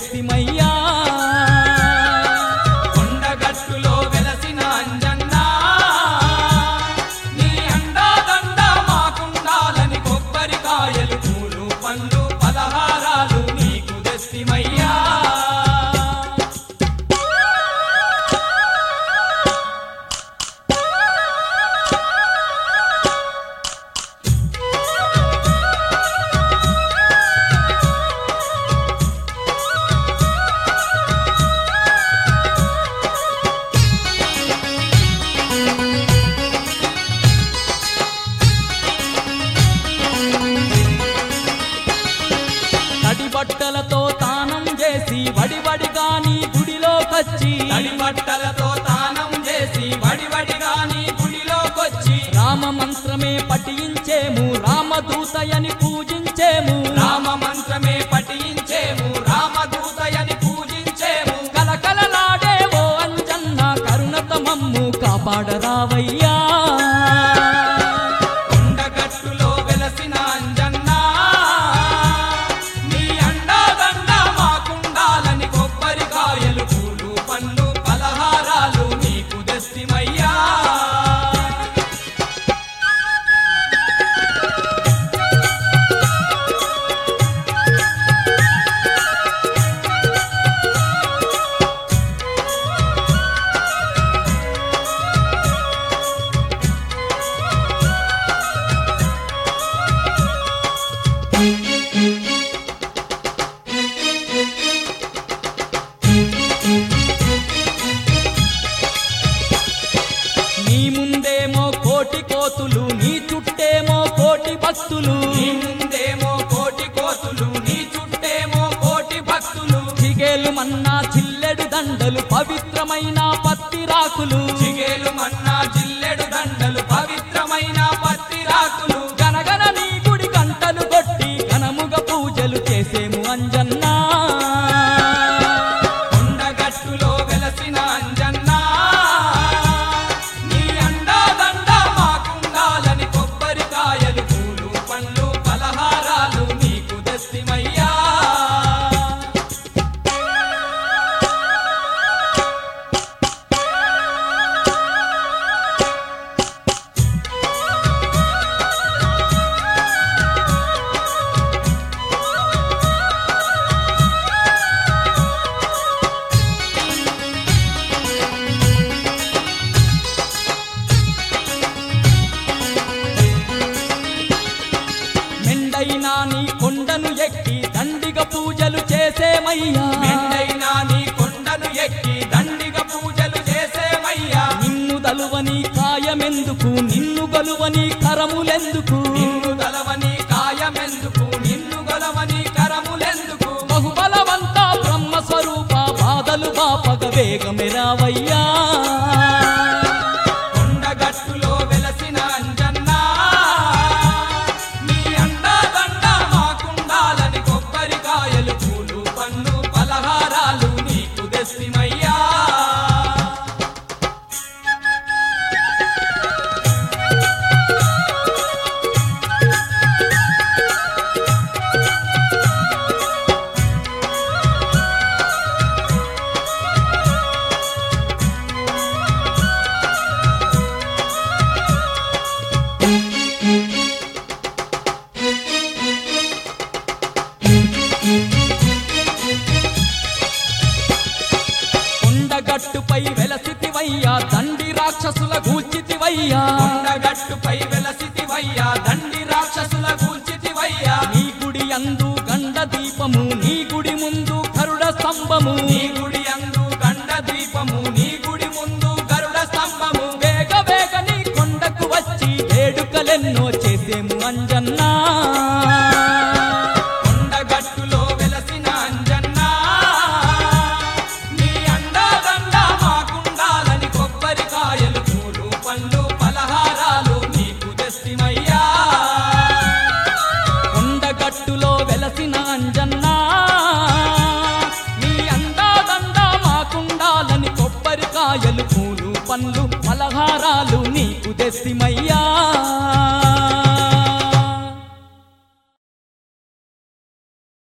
తెస్తిమయ్యా కొండగట్టులో వెలసిన అంజన్నా నీ అండాదండ మాకుండాలని కొబ్బరికాయలు పూలు పండ్లు పలహారాలు నీకు తెస్తిమయ్యా బట్టలతో తానం చేసి వడివడిగా నీ గుడిలోకొచ్చి బట్టలతో తానం చేసి వడివడిగా నీ గుడిలోకొచ్చి రామ మంత్రమే పఠించేము రామదూతయని పూజించేము రామ మంత్రమే పఠించేము రామదూతయని పూజించేము కలకలలాడేవో అంజన్న కరుణతో మమ్ము కాపాడరావయ్యా కొండగట్టులో వెలసిన అంజన్నా నీ అండాదండ మాకుండాలని కొబ్బరికాయలు పూలు పండ్లు పలహారాలు నీకు తెస్తిమయ్యా నీ ముందేమో కోటి కోతులు నీ చుట్టేమో కోటి భక్తులు నీ ముందేమో కోటి కోతులు నీ చుట్టేమో కోటి భక్తులు చిగేలు మన్నా చిల్లెడు దండలు పవిత్రమైన పత్తి రాకులు చిగేలు మన్నా జిల్లెడు దండలు పవిత్రమైన పత్తి రాకులు గనగన నీ గుడి గంటలు కొట్టి ఘనముగా పూజలు చేసేము అంజన్నా కొండగట్టులో వెలసిన అంజన్నా నీ అండాదండ మాకుండాలని కొబ్బరికాయలు పూలు పండ్లు పలహారాలు నీకు తెస్తిమయ్యా మెండైనా నీ కొండను ఎక్కి దండిగా పూజలు చేసేమయ్యా మెండైనా నీ కొండను ఎక్కి దండిగా పూజలు చేసేమయ్యా నిన్ను దలువని కాయమెందుకు నిన్ను గలువని కరములెందుకు నిన్ను తలవని కాయమెందుకు నిన్ను గొలవని కరములెందుకు బహుబలవంత బ్రహ్మ స్వరూప బాధలు బాపగ వేగమెరావయ్యా కొండగట్టులో వెలసిన అంజన్నా నీ అండాదండ మాకుండాలని కొబ్బరికాయలు పూలు పండ్లు పలహారాలు నీకు తెస్తిమయ్యా కొండగట్టుపై వెలసితివయ్యా దండి రాక్షసుల గూల్చితివయ్యా కొండగట్టుపై వెలసితివయ్యా దండి రాక్షసుల గూల్చితివయ్యా నీ గుడి అందు గండ దీపము నీ గుడి ముందు కరుడ స్తంభము నీ గుడి అందు గండ దీపము నీ గుడి ముందు గరుడ స్తంభము వేగ వేగ నీ కొండకు వచ్చి వేడుకలెన్నో చేసేము అంజన్నా కొండగట్టులో వెలసిన అంజన్నా నీ అండాదండ మాకుండాలని కొబ్బరికాయలు పూలు పండ్లు పలహారాలు నీకు తెస్తిమయ్యా కొండగట్టులో వెలసిన అంజన్నా నీ అందాదండ మాకుండాలని కొబ్బరికాయలు పూలు పండ్లు పలహారాలు నీకు తెస్తిమయ్యా